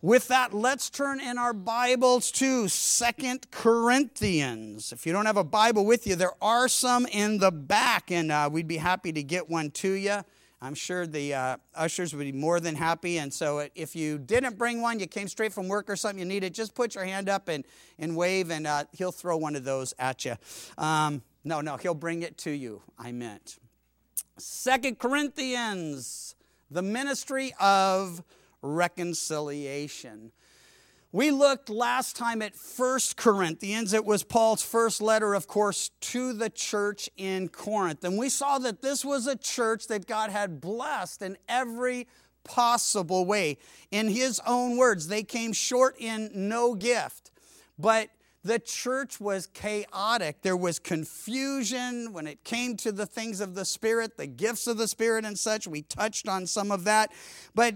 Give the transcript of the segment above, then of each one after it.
With that, let's turn in our Bibles to 2 Corinthians. If you don't have a Bible with you, there are some in the back, and we'd be happy to get one to you. I'm sure the ushers would be more than happy. And so if you didn't bring one, you came straight from work or something, you need it, just put your hand up and wave, and he'll throw one of those at you. No, he'll bring it to you, I meant. 2 Corinthians, the ministry of reconciliation. We looked last time at 1 Corinthians. It was Paul's first letter, of course, to the church in Corinth. And we saw that this was a church that God had blessed in every possible way. In his own words, they came short in no gift. But the church was chaotic. There was confusion when it came to the things of the Spirit, the gifts of the Spirit and such. We touched on some of that. But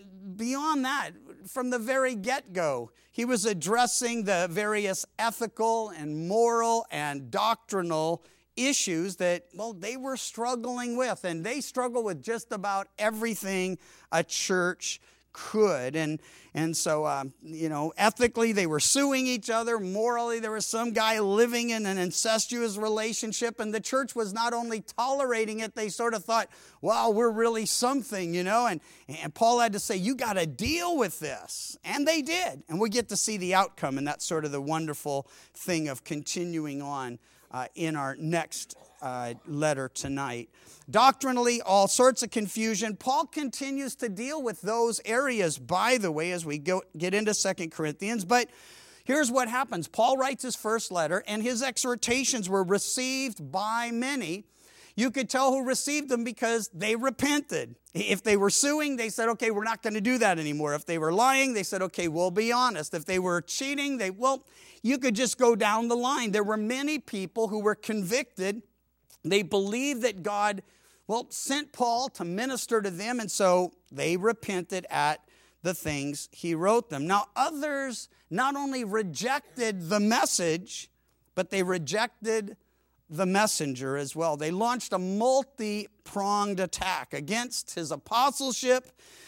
beyond that, from the very get-go, he was addressing the various ethical and moral and doctrinal issues that, they were struggling with. And they struggle with just about everything a church could. And so, ethically, they were suing each other. Morally, there was some guy living in an incestuous relationship, and the church was not only tolerating it, they sort of thought, wow, we're really something, And Paul had to say, you got to deal with this. And they did. And we get to see the outcome, and that's sort of the wonderful thing of continuing on in our next letter tonight. Doctrinally, all sorts of confusion. Paul continues to deal with those areas, by the way, as we get into 2 Corinthians. But here's what happens. Paul writes his first letter, and his exhortations were received by many. You could tell who received them because they repented. If they were suing, they said, okay, we're not going to do that anymore. If they were lying, they said, okay, we'll be honest. If they were cheating, you could just go down the line. There were many people who were convicted. They believed that God, sent Paul to minister to them, and so they repented at the things he wrote them. Now, others not only rejected the message, but they rejected the messenger as well. They launched a multi-pronged attack against his apostleship.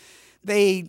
They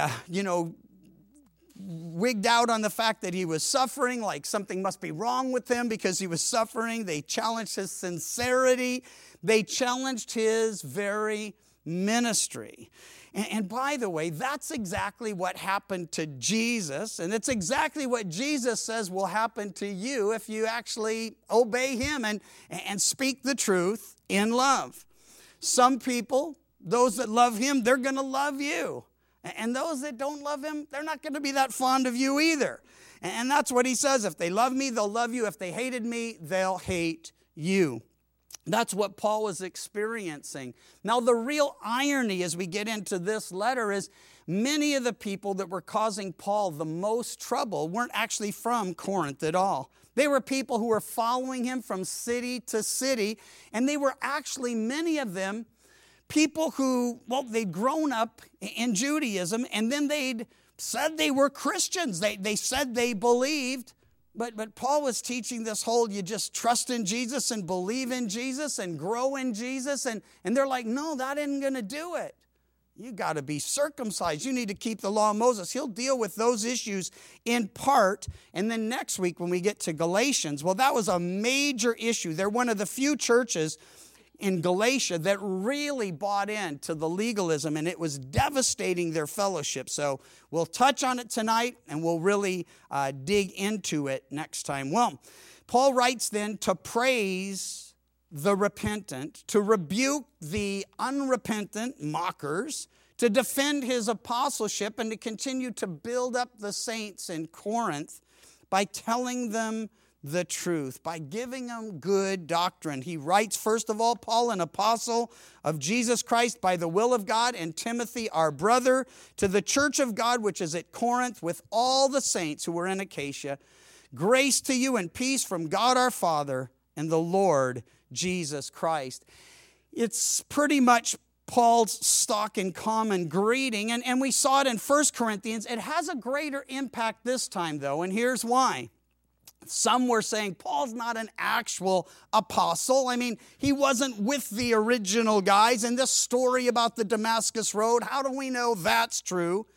wigged out on the fact that he was suffering, like something must be wrong with him because he was suffering. They challenged his sincerity. They challenged his very ministry. And by the way, that's exactly what happened to Jesus, and it's exactly what Jesus says will happen to you if you actually obey him and speak the truth in love. Some people, those that love him, they're going to love you. And those that don't love him, they're not going to be that fond of you either. And that's what he says. If they love me, they'll love you. If they hated me, they'll hate you. That's what Paul was experiencing. Now, the real irony as we get into this letter is many of the people that were causing Paul the most trouble weren't actually from Corinth at all. They were people who were following him from city to city, and they were actually, many of them, people who, they'd grown up in Judaism, and then they'd said they were Christians. They said they believed, but Paul was teaching this whole, you just trust in Jesus and believe in Jesus and grow in Jesus, and they're like, no, that isn't going to do it. You got to be circumcised. You need to keep the law of Moses. He'll deal with those issues in part, and then next week when we get to Galatians, that was a major issue. They're one of the few churches in Galatia that really bought into the legalism, and it was devastating their fellowship. So we'll touch on it tonight, and we'll really dig into it next time. Paul writes then to praise the repentant, to rebuke the unrepentant mockers, to defend his apostleship, and to continue to build up the saints in Corinth by telling them the truth, by giving them good doctrine. He writes, first of all, Paul, an apostle of Jesus Christ by the will of God, and Timothy, our brother, to the church of God which is at Corinth, with all the saints who were in Achaia. Grace to you and peace from God our Father and the Lord Jesus Christ. It's pretty much Paul's stock and common greeting, and we saw it in 1 Corinthians. It has a greater impact this time, though, and here's why. Some were saying Paul's not an actual apostle. I mean, he wasn't with the original guys. And this story about the Damascus Road, how do we know that's true?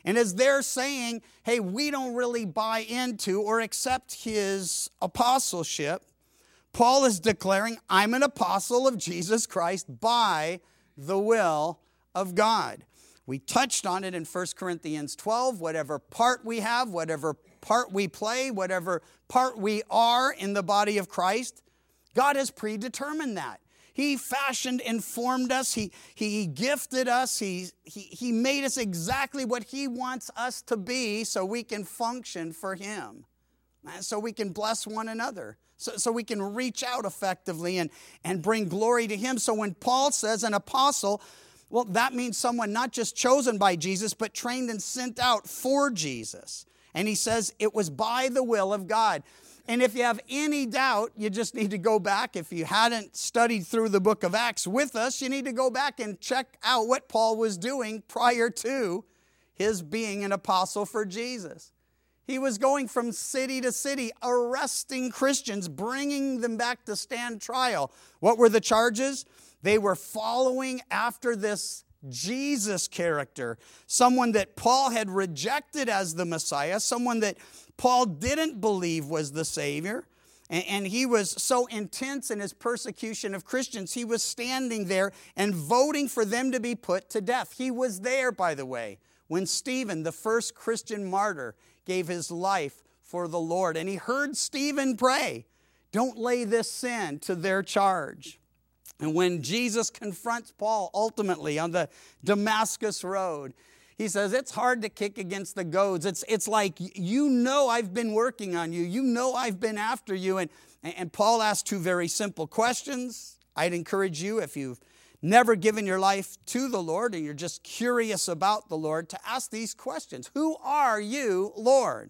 And as they're saying, hey, we don't really buy into or accept his apostleship, Paul is declaring, I'm an apostle of Jesus Christ by the will of God. We touched on it in 1 Corinthians 12. Whatever part we have, whatever part we play, whatever part we are in the body of Christ, God has predetermined that. He fashioned and formed us. He gifted us. He made us exactly what he wants us to be so we can function for him. So we can bless one another. So we can reach out effectively and bring glory to him. So when Paul says an apostle, well, that means someone not just chosen by Jesus, but trained and sent out for Jesus. And he says it was by the will of God. And if you have any doubt, you just need to go back. If you hadn't studied through the book of Acts with us, you need to go back and check out what Paul was doing prior to his being an apostle for Jesus. He was going from city to city, arresting Christians, bringing them back to stand trial. What were the charges? They were following after this Jesus character, someone that Paul had rejected as the Messiah, someone that Paul didn't believe was the Savior. And he was so intense in his persecution of Christians, he was standing there and voting for them to be put to death. He was there, by the way, when Stephen, the first Christian martyr, gave his life for the Lord. And he heard Stephen pray, don't lay this sin to their charge. And when Jesus confronts Paul ultimately on the Damascus Road, he says, it's hard to kick against the goads. It's like, you know I've been working on you. You know I've been after you. And Paul asked two very simple questions. I'd encourage you, if you've never given your life to the Lord and you're just curious about the Lord, to ask these questions. Who are you, Lord?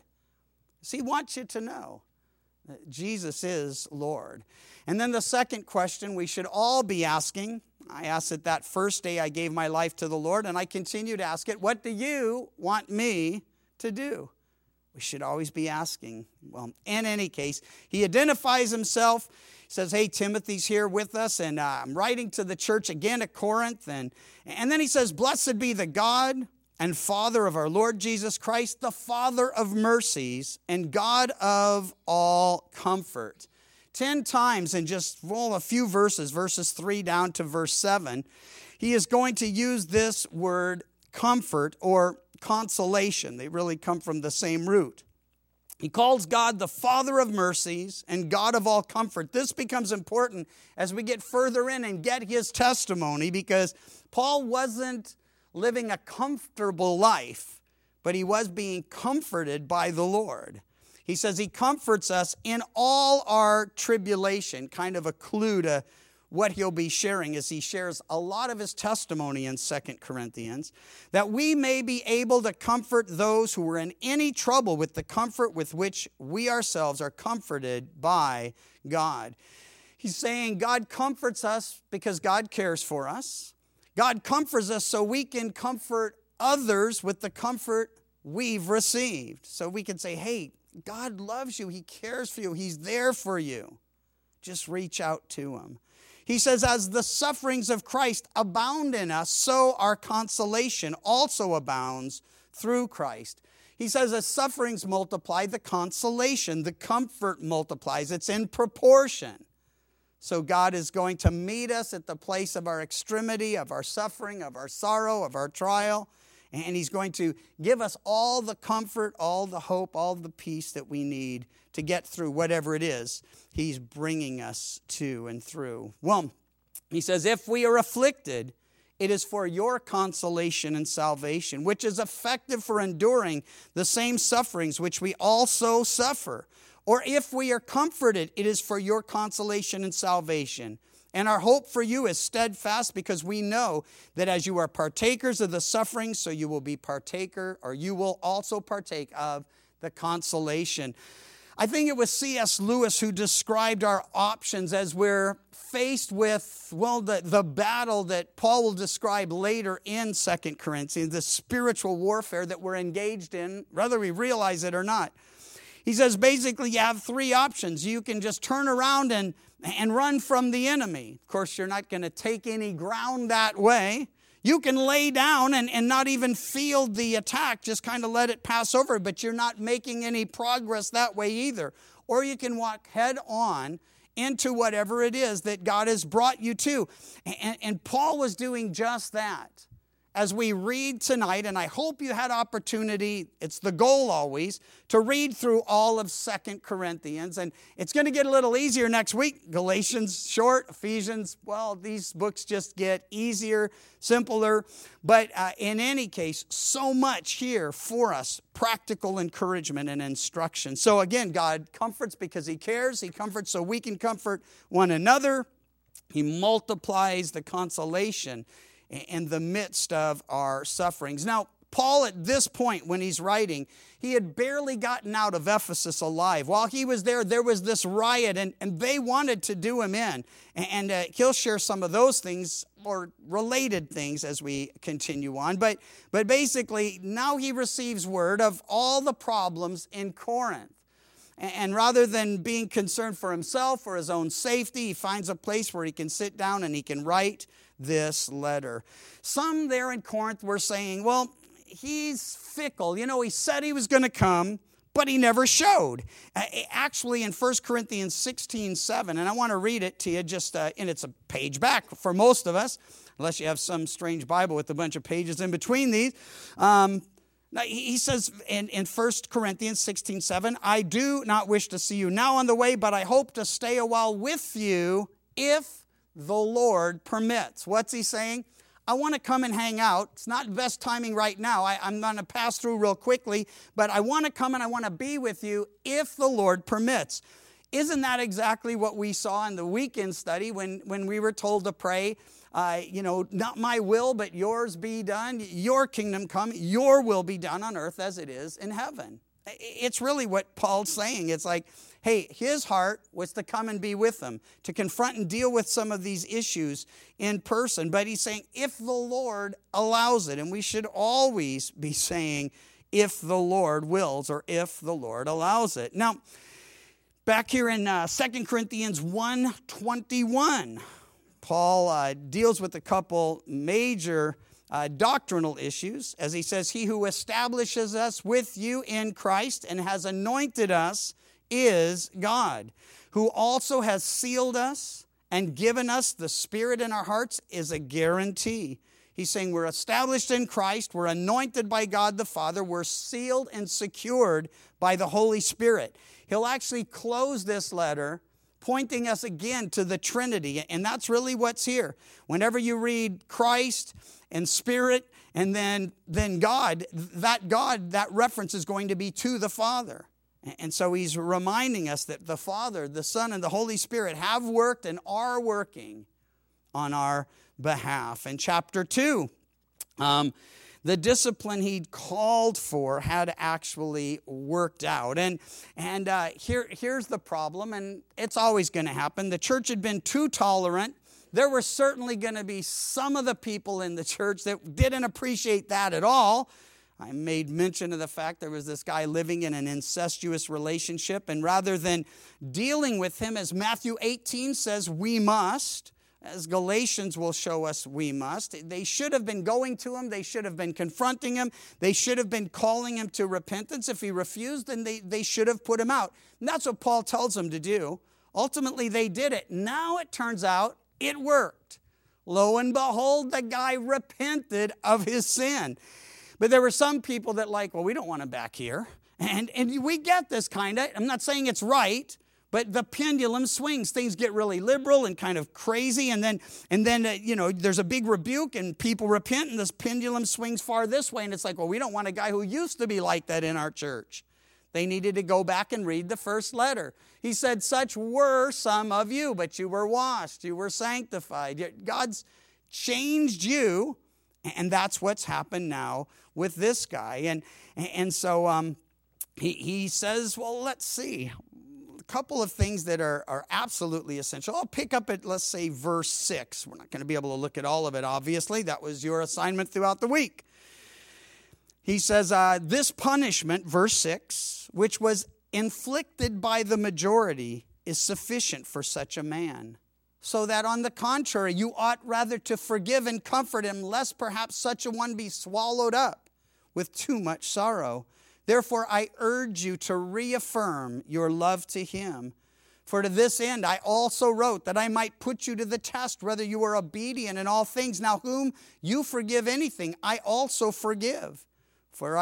He wants you to know that Jesus is Lord. And then the second question we should all be asking, I asked it that first day I gave my life to the Lord, and I continue to ask it, what do you want me to do? We should always be asking. Well, in any case, he identifies himself. He says, hey, Timothy's here with us, and I'm writing to the church again at Corinth. And then he says, blessed be the God and Father of our Lord Jesus Christ, the Father of mercies and God of all comfort. 10 times in just a few verses 3 down to verse 7, he is going to use this word comfort or consolation. They really come from the same root. He calls God the Father of mercies and God of all comfort. This becomes important as we get further in and get his testimony, because Paul wasn't living a comfortable life, but he was being comforted by the Lord. He says he comforts us in all our tribulation, kind of a clue to what he'll be sharing as he shares a lot of his testimony in 2 Corinthians, that we may be able to comfort those who are in any trouble with the comfort with which we ourselves are comforted by God. He's saying God comforts us because God cares for us. God comforts us so we can comfort others with the comfort we've received. So we can say, hey, God loves you. He cares for you. He's there for you. Just reach out to him. He says, as the sufferings of Christ abound in us, so our consolation also abounds through Christ. He says, as sufferings multiply, the consolation, the comfort multiplies. It's in proportion. So God is going to meet us at the place of our extremity, of our suffering, of our sorrow, of our trial. And he's going to give us all the comfort, all the hope, all the peace that we need to get through whatever it is he's bringing us to and through. Well, he says, if we are afflicted, it is for your consolation and salvation, which is effective for enduring the same sufferings which we also suffer. Or if we are comforted, it is for your consolation and salvation. And our hope for you is steadfast, because we know that as you are partakers of the suffering, so you will be partaker, or you will also partake of the consolation. I think it was C.S. Lewis who described our options as we're faced with, the battle that Paul will describe later in 2 Corinthians, the spiritual warfare that we're engaged in, whether we realize it or not. He says basically you have three options. You can just turn around and run from the enemy. Of course, you're not going to take any ground that way. You can lay down and not even feel the attack, just kind of let it pass over, but you're not making any progress that way either. Or you can walk head on into whatever it is that God has brought you to. And Paul was doing just that. As we read tonight, and I hope you had opportunity, it's the goal always, to read through all of 2 Corinthians. And it's going to get a little easier next week. Galatians short, Ephesians, well, these books just get easier, simpler. But in any case, so much here for us, practical encouragement and instruction. So again, God comforts because He cares. He comforts so we can comfort one another. He multiplies the consolation in the midst of our sufferings. Now, Paul at this point when he's writing, he had barely gotten out of Ephesus alive. While he was there, there was this riot, and they wanted to do him in. And he'll share some of those things or related things as we continue on. But basically, now he receives word of all the problems in Corinth. And rather than being concerned for himself or his own safety, he finds a place where he can sit down and he can write this letter. Some there in Corinth were saying, well, he's fickle. You know, he said he was going to come, but he never showed. Actually, in 1 Corinthians 16:7, and I want to read it to you just, and it's a page back for most of us, unless you have some strange Bible with a bunch of pages in between these. He says in 1 Corinthians 16:7, I do not wish to see you now on the way, but I hope to stay a while with you if the Lord permits. What's he saying? I want to come and hang out. It's not best timing right now. I'm going to pass through real quickly, but I want to come and I want to be with you if the Lord permits. Isn't that exactly what we saw in the weekend study when we were told to pray, not my will, but yours be done, your kingdom come, your will be done on earth as it is in heaven. It's really what Paul's saying. It's like, hey, his heart was to come and be with them, to confront and deal with some of these issues in person. But he's saying, if the Lord allows it, and we should always be saying, if the Lord wills, or if the Lord allows it. Now, back here in 2 Corinthians 1:21, Paul deals with a couple major doctrinal issues, as he says, he who establishes us with you in Christ and has anointed us is God, who also has sealed us and given us the Spirit in our hearts is a guarantee. He's saying we're established in Christ, we're anointed by God the Father, we're sealed and secured by the Holy Spirit. He'll actually close this letter pointing us again to the Trinity, and that's really what's here. Whenever you read Christ and Spirit and then God, that reference is going to be to the Father. And so he's reminding us that the Father, the Son, and the Holy Spirit have worked and are working on our behalf. In chapter 2, the discipline he'd called for had actually worked out. And here's the problem, and it's always going to happen. The church had been too tolerant. There were certainly going to be some of the people in the church that didn't appreciate that at all. I made mention of the fact there was this guy living in an incestuous relationship, and rather than dealing with him, as Matthew 18 says, we must, as Galatians will show us we must, they should have been going to him, they should have been confronting him, they should have been calling him to repentance. If he refused, then they should have put him out. And that's what Paul tells them to do. Ultimately, they did it. Now it turns out it worked. Lo and behold, the guy repented of his sin. But there were some people that well, we don't want him back here. And we get this kind of, I'm not saying it's right, but the pendulum swings. Things get really liberal and kind of crazy. And then there's a big rebuke and people repent and this pendulum swings far this way. And it's like, well, we don't want a guy who used to be like that in our church. They needed to go back and read the first letter. He said, such were some of you, but you were washed, you were sanctified. God's changed you, and that's what's happened now with this guy. And so he says, well, let's see. A couple of things that are absolutely essential. I'll pick up at, let's say, verse 6. We're not going to be able to look at all of it, obviously. That was your assignment throughout the week. He says, this punishment, verse 6, which was inflicted by the majority, is sufficient for such a man. So that on the contrary, you ought rather to forgive and comfort him, lest perhaps such a one be swallowed up with too much sorrow. Therefore, I urge you to reaffirm your love to him. For to this end I also wrote, that I might put you to the test, whether you are obedient in all things. Now whom you forgive anything, I also forgive. For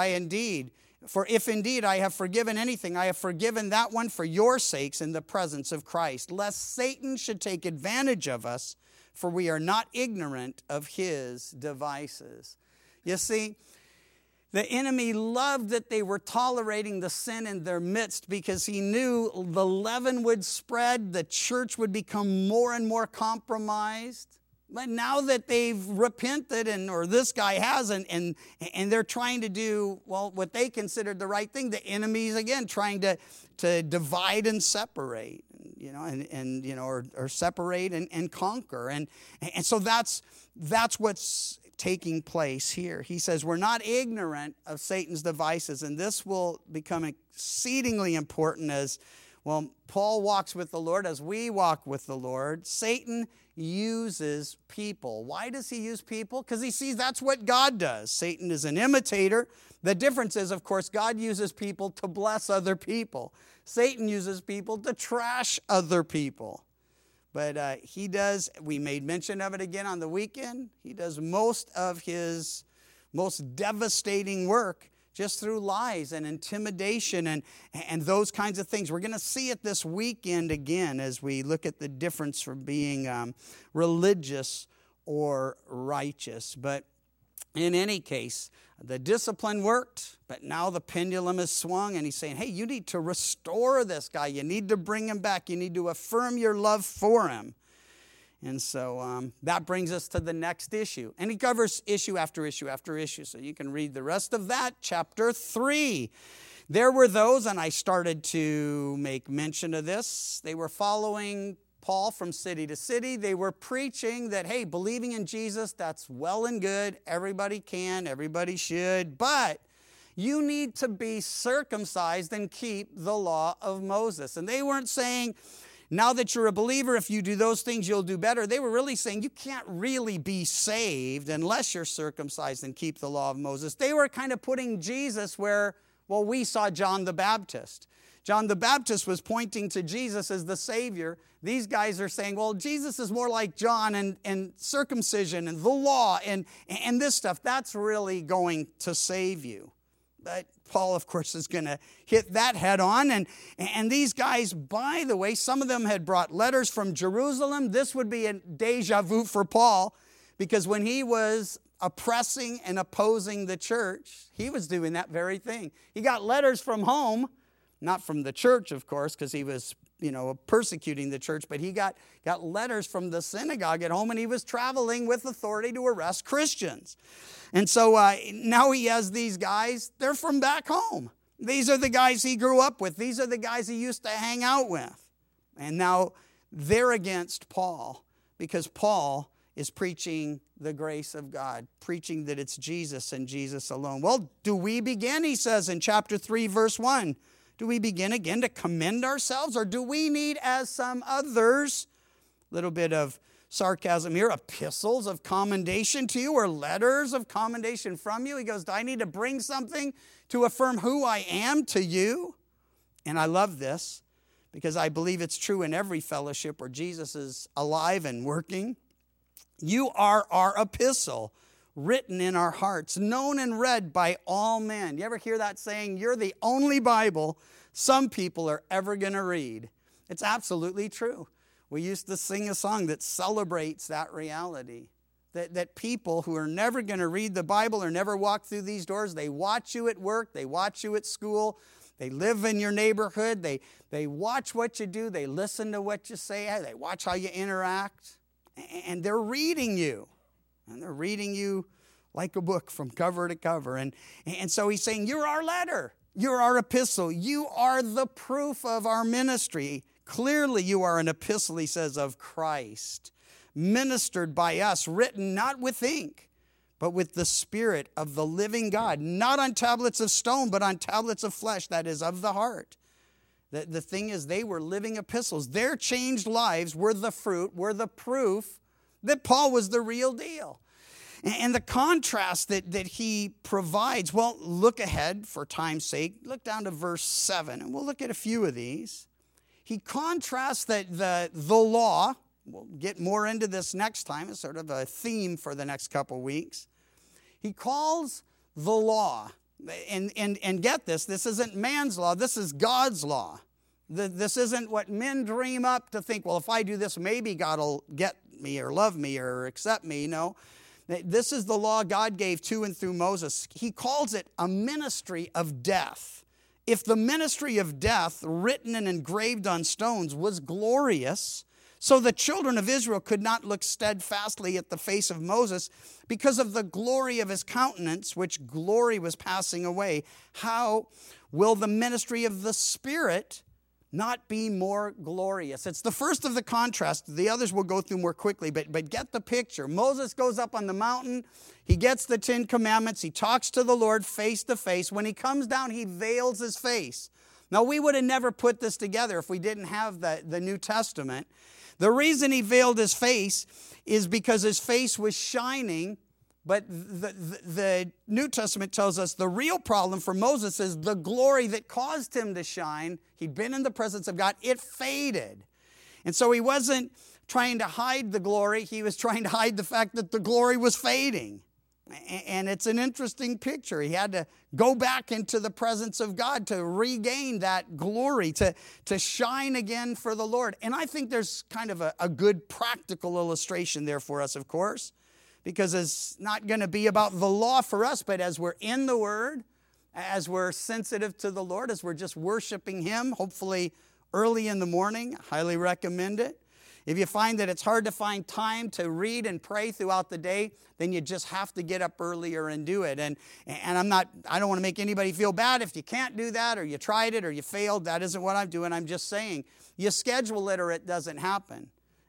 if indeed I have forgiven anything, I have forgiven that one for your sakes in the presence of Christ, lest Satan should take advantage of us, for we are not ignorant of his devices. You see, the enemy loved that they were tolerating the sin in their midst, because he knew the leaven would spread, the church would become more and more compromised. But now that they've repented, or this guy hasn't, and they're trying to do, well, what they considered the right thing, the enemy's again trying to divide and separate, or separate and conquer. And so that's what's taking place here. He says we're not ignorant of Satan's devices, and this will become exceedingly important as, well, Paul walks with the Lord, as we walk with the Lord. Satan uses people. Why does he use people? Because he sees that's what God does. Satan is an imitator. The difference is, of course, God uses people to bless other people. Satan uses people to trash other people. But he does, we made mention of it again on the weekend, he does most of his most devastating work just through lies and intimidation and those kinds of things. We're going to see it this weekend again as we look at the difference from being religious or righteous. But in any case, the discipline worked, but now the pendulum is swung, and he's saying, hey, you need to restore this guy. You need to bring him back. You need to affirm your love for him. And so that brings us to the next issue. And he covers issue after issue after issue. So you can read the rest of that, chapter 3. There were those, and I started to make mention of this, they were following Paul from city to city. They were preaching that, hey, believing in Jesus, that's well and good. Everybody can, everybody should. But you need to be circumcised and keep the law of Moses. And they weren't saying, now that you're a believer, if you do those things, you'll do better. They were really saying you can't really be saved unless you're circumcised and keep the law of Moses. They were kind of putting Jesus where, well, we saw John the Baptist. John the Baptist was pointing to Jesus as the Savior. These guys are saying, well, Jesus is more like John, and circumcision and the law and this stuff, that's really going to save you. But Paul, of course, is going to hit that head on. And these guys, by the way, some of them had brought letters from Jerusalem. This would be a deja vu for Paul, because when he was oppressing and opposing the church, he was doing that very thing. He got letters from home, not from the church, of course, because he was persecuting the church, but he got letters from the synagogue at home, and he was traveling with authority to arrest Christians. And so now he has these guys, they're from back home. These are the guys he grew up with. These are the guys he used to hang out with. And now they're against Paul, because Paul is preaching the grace of God, preaching that it's Jesus and Jesus alone. Well, do we begin, he says in chapter 3, verse 1, do we begin again to commend ourselves, or do we need, as some others, a little bit of sarcasm here, epistles of commendation to you, or letters of commendation from you? He goes, do I need to bring something to affirm who I am to you? And I love this, because I believe it's true in every fellowship where Jesus is alive and working. You are our epistle, written in our hearts, known and read by all men. You ever hear that saying, you're the only Bible some people are ever going to read? It's absolutely true. We used to sing a song that celebrates that reality, that people who are never going to read the Bible or never walk through these doors, they watch you at work, they watch you at school, they live in your neighborhood, they watch what you do, they listen to what you say, they watch how you interact, and they're reading you. And they're reading you like a book from cover to cover. And so he's saying, you're our letter. You're our epistle. You are the proof of our ministry. Clearly you are an epistle, he says, of Christ, ministered by us, written not with ink, but with the Spirit of the living God, not on tablets of stone, but on tablets of flesh, that is, of the heart. The thing is, they were living epistles. Their changed lives were the fruit, were the proof that Paul was the real deal. And the contrast that he provides, well, look ahead for time's sake. Look down to verse 7, and we'll look at a few of these. He contrasts that the law, we'll get more into this next time, it's sort of a theme for the next couple weeks. He calls the law, and get this isn't man's law, this is God's law. This isn't what men dream up to think, well, if I do this, maybe God will get me or love me or accept me. No. This is the law God gave to and through Moses. He calls it a ministry of death. If the ministry of death, written and engraved on stones, was glorious, so the children of Israel could not look steadfastly at the face of Moses because of the glory of his countenance, which glory was passing away, how will the ministry of the Spirit not be more glorious? It's the first of the contrast. The others we'll go through more quickly, but get the picture. Moses goes up on the mountain. He gets the 10 Commandments. He talks to the Lord face to face. When he comes down, he veils his face. Now, we would have never put this together if we didn't have the New Testament. The reason he veiled his face is because his face was shining. But the New Testament tells us the real problem for Moses is the glory that caused him to shine. He'd been in the presence of God. It faded. And so he wasn't trying to hide the glory. He was trying to hide the fact that the glory was fading. And it's an interesting picture. He had to go back into the presence of God to regain that glory, to shine again for the Lord. And I think there's kind of a good practical illustration there for us, of course. Because it's not going to be about the law for us, but as we're in the Word, as we're sensitive to the Lord, as we're just worshiping Him, hopefully early in the morning, I highly recommend it. If you find that it's hard to find time to read and pray throughout the day, then you just have to get up earlier and do it. And I don't want to make anybody feel bad if you can't do that, or you tried it, or you failed. That isn't what I'm doing. I'm just saying, you schedule it or it doesn't happen.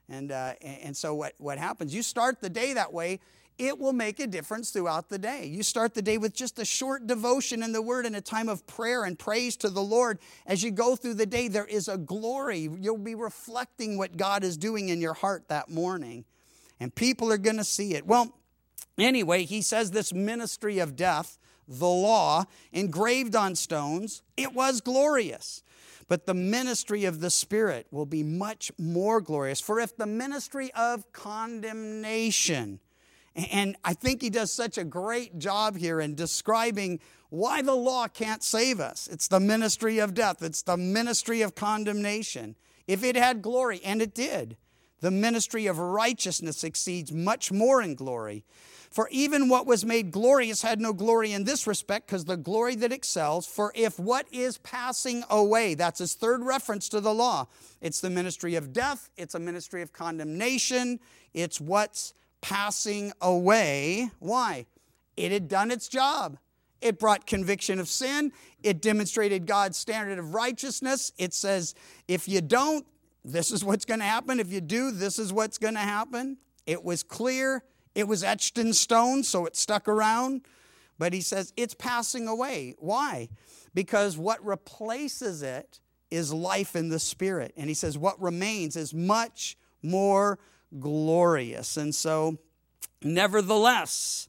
And so what happens, you start the day that way, it will make a difference throughout the day. You start the day with just a short devotion in the Word and a time of prayer and praise to the Lord. As you go through the day, there is a glory. You'll be reflecting what God is doing in your heart that morning. And people are going to see it. Well, anyway, he says this ministry of death, the law, engraved on stones, it was glorious. But the ministry of the Spirit will be much more glorious. For if the ministry of condemnation, and I think he does such a great job here in describing why the law can't save us. It's the ministry of death. It's the ministry of condemnation. If it had glory, and it did, the ministry of righteousness exceeds much more in glory. For even what was made glorious had no glory in this respect, because the glory that excels, for if what is passing away, that's his third reference to the law, it's the ministry of death, it's a ministry of condemnation, it's what's passing away. Why? It had done its job. It brought conviction of sin. It demonstrated God's standard of righteousness. It says, if you don't, this is what's going to happen. If you do, this is what's going to happen. It was clear. It was etched in stone, so it stuck around. But he says it's passing away. Why? Because what replaces it is life in the Spirit. And he says what remains is much more glorious. And so, nevertheless,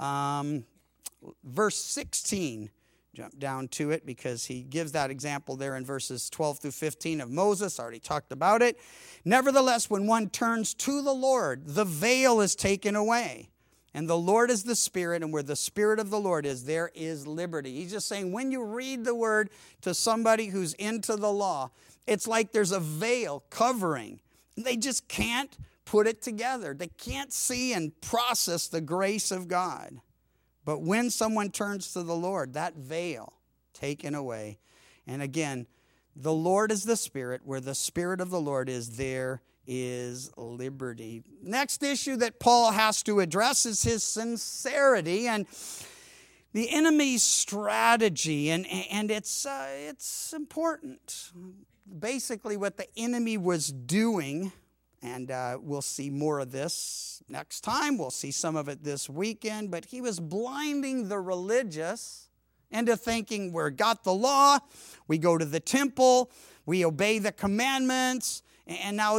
verse 16, jump down to it because he gives that example there in verses 12 through 15 of Moses. Already talked about it. Nevertheless, when one turns to the Lord, the veil is taken away. And the Lord is the Spirit, and where the Spirit of the Lord is, there is liberty. He's just saying when you read the Word to somebody who's into the law, it's like there's a veil covering. They just can't put it together. They can't see and process the grace of God. But when someone turns to the Lord, that veil taken away. And again, the Lord is the Spirit. Where the Spirit of the Lord is, there is liberty. Next issue that Paul has to address is his sincerity and the enemy's strategy. And it's important. Basically, what the enemy was doing, and we'll see more of this next time. We'll see some of it this weekend. But he was blinding the religious into thinking we've got the law, we go to the temple, we obey the commandments, and now,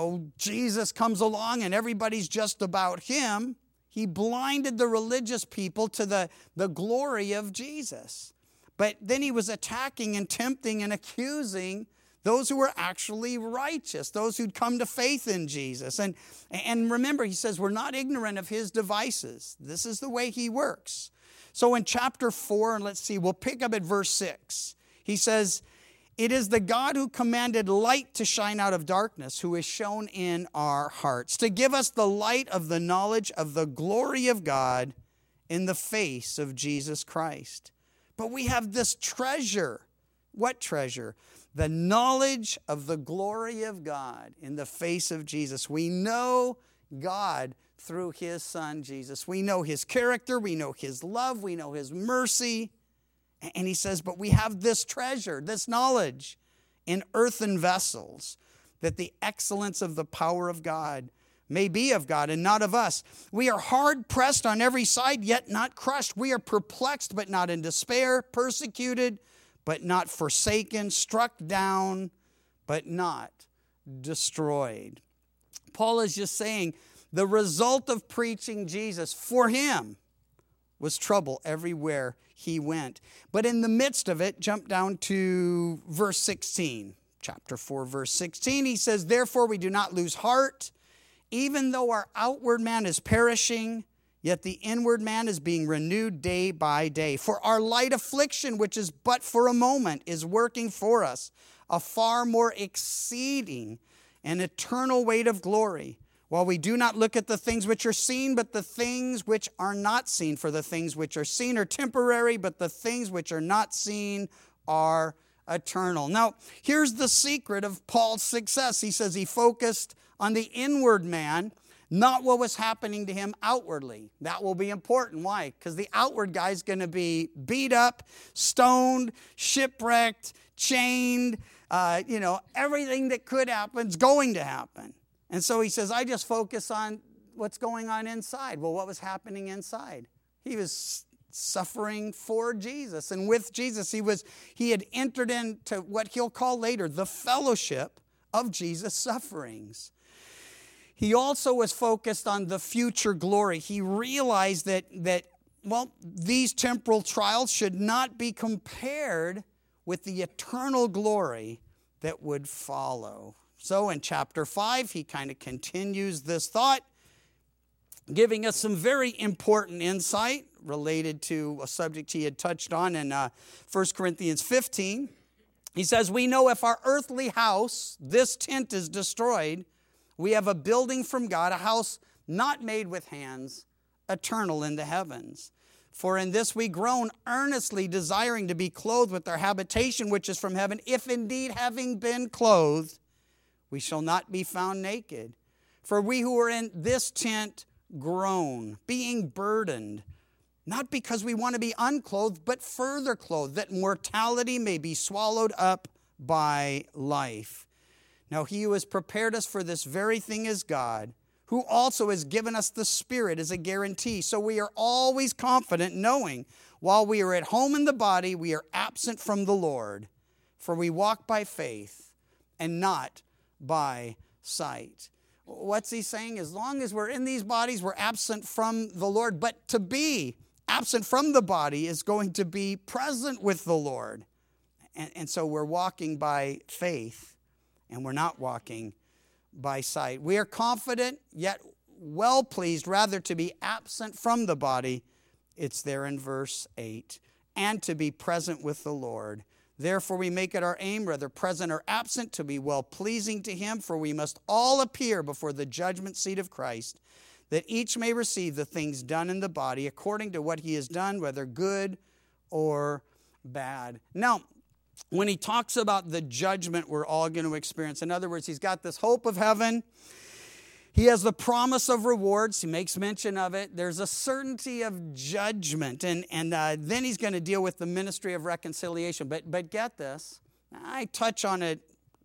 Jesus comes along and everybody's just about him. He blinded the religious people to the glory of Jesus. But then he was attacking and tempting and accusing those who were actually righteous, those who'd come to faith in Jesus. And remember, he says, we're not ignorant of his devices. This is the way he works. So in chapter 4, and let's see, we'll pick up at verse 6. He says, it is the God who commanded light to shine out of darkness, who is shown in our hearts, to give us the light of the knowledge of the glory of God in the face of Jesus Christ. But we have this treasure. What treasure? The knowledge of the glory of God in the face of Jesus. We know God through his Son, Jesus. We know his character. We know his love. We know his mercy. And he says, but we have this treasure, this knowledge in earthen vessels, that the excellence of the power of God may be of God and not of us. We are hard pressed on every side, yet not crushed. We are perplexed, but not in despair, persecuted, but not forsaken, struck down, but not destroyed. Paul is just saying the result of preaching Jesus for him was trouble everywhere he went. But in the midst of it, jump down to verse 16. Chapter 4, verse 16, he says, therefore we do not lose heart, even though our outward man is perishing, yet the inward man is being renewed day by day. For our light affliction, which is but for a moment, is working for us a far more exceeding and eternal weight of glory. While we do not look at the things which are seen, but the things which are not seen. For the things which are seen are temporary, but the things which are not seen are eternal. Now, here's the secret of Paul's success. He says he focused on the inward man, not what was happening to him outwardly. That will be important. Why? Because the outward guy's going to be beat up, stoned, shipwrecked, chained, everything that could happen is going to happen. And so he says, I just focus on what's going on inside. Well, what was happening inside? He was suffering for Jesus. And with Jesus, he had entered into what he'll call later the fellowship of Jesus' sufferings. He also was focused on the future glory. He realized that these temporal trials should not be compared with the eternal glory that would follow. So in chapter 5, he kind of continues this thought, giving us some very important insight related to a subject he had touched on in 1 Corinthians 15. He says, we know if our earthly house, this tent, is destroyed, we have a building from God, a house not made with hands, eternal in the heavens. For in this we groan, earnestly desiring to be clothed with our habitation which is from heaven, if indeed having been clothed, we shall not be found naked. For we who are in this tent groan, being burdened, not because we want to be unclothed, but further clothed, that mortality may be swallowed up by life. Now he who has prepared us for this very thing is God, who also has given us the Spirit as a guarantee. So we are always confident, knowing while we are at home in the body, we are absent from the Lord. For we walk by faith and not by sight. What's he saying? As long as we're in these bodies, we're absent from the Lord. But to be absent from the body is going to be present with the Lord. And so we're walking by faith and we're not walking by sight. We are confident, yet well pleased, rather to be absent from the body. It's there in verse 8. And to be present with the Lord. Therefore we make it our aim, whether present or absent, to be well-pleasing to him, for we must all appear before the judgment seat of Christ, that each may receive the things done in the body according to what he has done, whether good or bad. Now, when he talks about the judgment we're all going to experience, in other words, he's got this hope of heaven. He has the promise of rewards. He makes mention of it. There's a certainty of judgment. And then he's going to deal with the ministry of reconciliation. But get this. I touch on it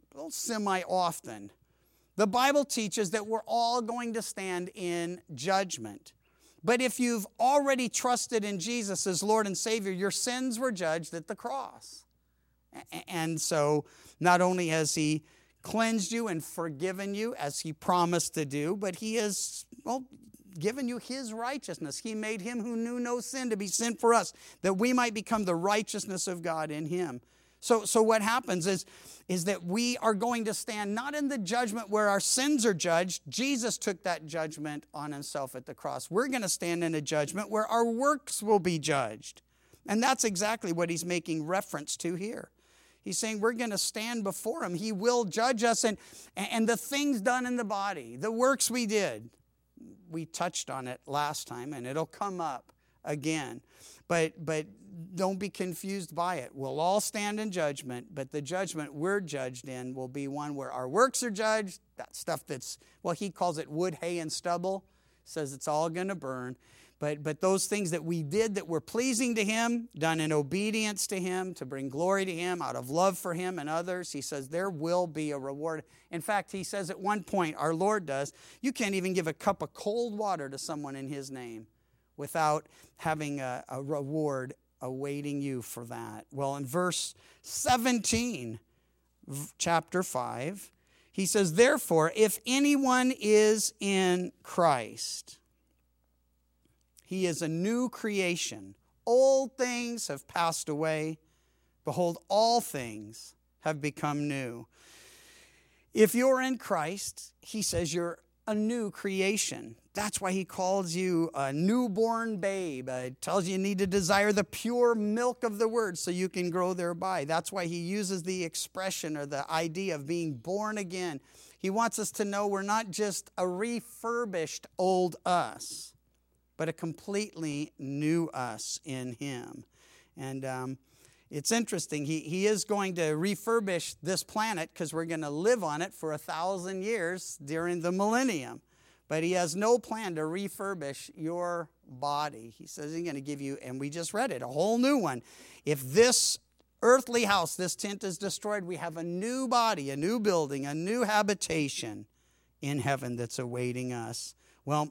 semi-often. The Bible teaches that we're all going to stand in judgment. But if you've already trusted in Jesus as Lord and Savior, your sins were judged at the cross. And so not only has he cleansed you and forgiven you as he promised to do, but he has, given you his righteousness. He made him who knew no sin to be sin for us, that we might become the righteousness of God in him. So what happens is that we are going to stand not in the judgment where our sins are judged. Jesus took that judgment on himself at the cross. We're going to stand in a judgment where our works will be judged. And that's exactly what he's making reference to here. He's saying we're going to stand before him. He will judge us. And the things done in the body, the works we did, we touched on it last time, and it'll come up again. But don't be confused by it. We'll all stand in judgment, but the judgment we're judged in will be one where our works are judged. That stuff that's, he calls it wood, hay, and stubble. Says it's all going to burn. But those things that we did that were pleasing to him, done in obedience to him, to bring glory to him, out of love for him and others, he says there will be a reward. In fact, he says at one point, our Lord does, you can't even give a cup of cold water to someone in his name without having a reward awaiting you for that. Well, in verse 17, chapter 5, he says, therefore, if anyone is in Christ, he is a new creation. Old things have passed away. Behold, all things have become new. If you're in Christ, he says you're a new creation. That's why he calls you a newborn babe. Tells you need to desire the pure milk of the word so you can grow thereby. That's why he uses the expression or the idea of being born again. He wants us to know we're not just a refurbished old us, but a completely new us in him. And it's interesting. He is going to refurbish this planet because we're going to live on it for 1,000 years during the millennium. But he has no plan to refurbish your body. He says he's going to give you, and we just read it, a whole new one. If this earthly house, this tent is destroyed, we have a new body, a new building, a new habitation in heaven that's awaiting us. Well,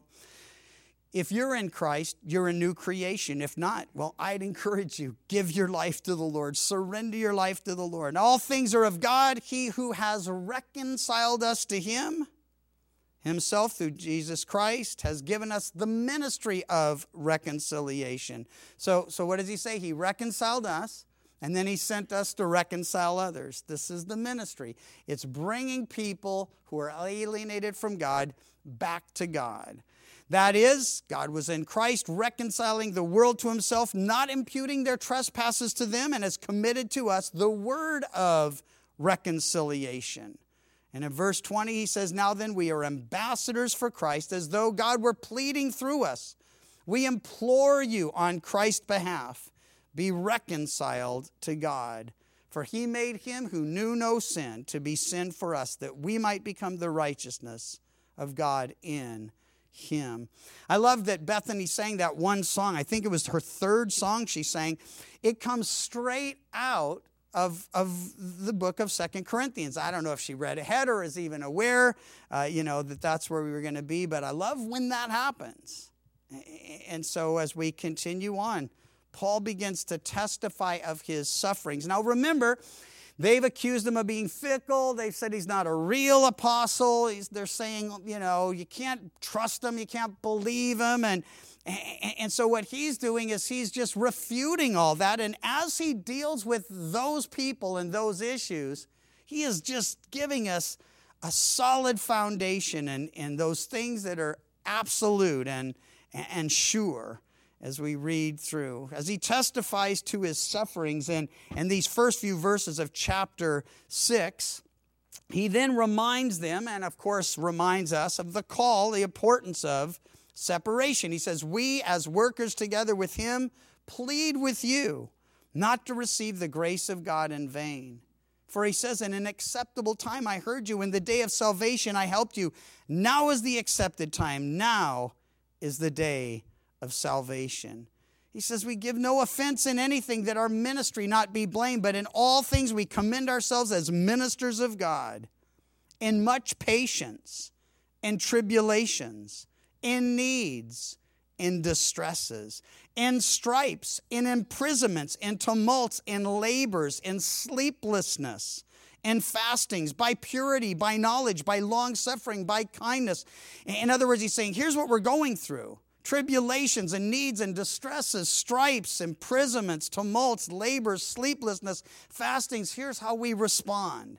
if you're in Christ, you're a new creation. If not, I'd encourage you, give your life to the Lord. Surrender your life to the Lord. And all things are of God. He who has reconciled us to him, himself through Jesus Christ, has given us the ministry of reconciliation. So what does he say? He reconciled us, and then he sent us to reconcile others. This is the ministry. It's bringing people who are alienated from God back to God. That is, God was in Christ reconciling the world to himself, not imputing their trespasses to them, and has committed to us the word of reconciliation. And in verse 20, he says, now then we are ambassadors for Christ, as though God were pleading through us. We implore you on Christ's behalf, be reconciled to God. For he made him who knew no sin to be sin for us, that we might become the righteousness of God in him. I love that Bethany sang that one song. I think it was her third song she sang. It comes straight out of the book of 2 Corinthians. I don't know if she read ahead or is even aware, that that's where we were going to be. But I love when that happens. And so as we continue on, Paul begins to testify of his sufferings. Now remember, they've accused him of being fickle. They've said he's not a real apostle. They're saying, you can't trust him. You can't believe him. And so what he's doing is he's just refuting all that. And as he deals with those people and those issues, he is just giving us a solid foundation and those things that are absolute and sure as we read through. As he testifies to his sufferings and these first few verses of chapter 6, he then reminds them, and of course reminds us, of the call, the importance of separation. He says, we as workers together with him plead with you not to receive the grace of God in vain. For he says, in an acceptable time I heard you. In the day of salvation I helped you. Now is the accepted time. Now is the day of salvation. He says, we give no offense in anything, that our ministry not be blamed, but in all things we commend ourselves as ministers of God, in much patience, in tribulations, in needs, in distresses, in stripes, in imprisonments, in tumults, in labors, in sleeplessness, in fastings, by purity, by knowledge, by long-suffering, by kindness. In other words, he's saying, here's what we're going through. Tribulations and needs and distresses, stripes, imprisonments, tumults, labors, sleeplessness, fastings. Here's how we respond.